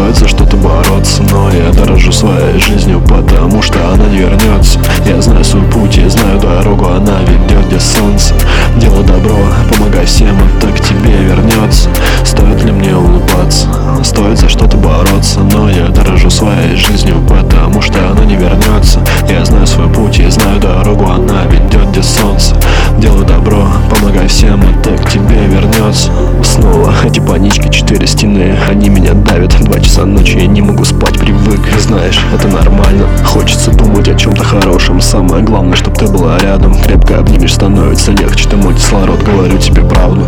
Стоит за что-то бороться, но я дорожу своей жизнью, потому что она не вернется. Я знаю свой путь, я знаю дорогу, она ведет, где солнце. Делай добро, помогай всем, это к тебе вернется. Стоит ли мне улыбаться? Стоит за что-то бороться, но я дорожу своей жизнью, потому что она не вернется. Я знаю свой путь, я знаю дорогу, она ведет, где солнце. Делай добро, помогай всем, это к тебе вернется. Снова эти панички, 4 стены, они меня давят. 2 часа ночи, я не могу спать, привык. Знаешь, это нормально, хочется думать о чем-то хорошем. Самое главное, чтоб ты была рядом. Крепко обнимешь, становится легче, ты мой кислород, говорю тебе правду.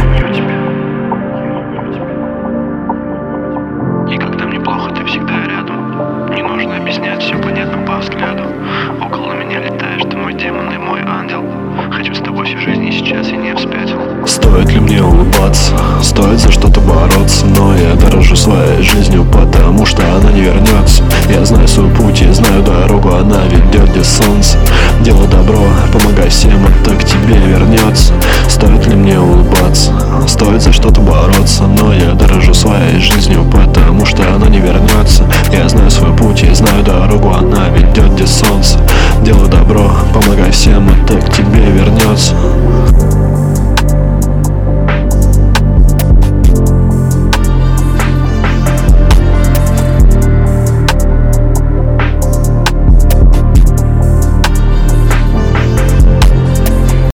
И когда мне плохо, ты всегда рядом. Не нужно объяснять, все понятно по взгляду. Около меня летаешь, ты мой демон и мой ангел. Хочу с тобой всю жизнь, и сейчас я не вспятил. Стоит ли мне улыбаться? Стоит за что-то бороться, но я дорожу своей жизнью, потому что она не вернется. Я знаю свой путь, я знаю дорогу, она ведет, где солнце. Делай добро, помогай всем, это к тебе вернется. Стоит ли мне улыбаться? Стоит за что-то бороться, но я дорожу своей жизнью,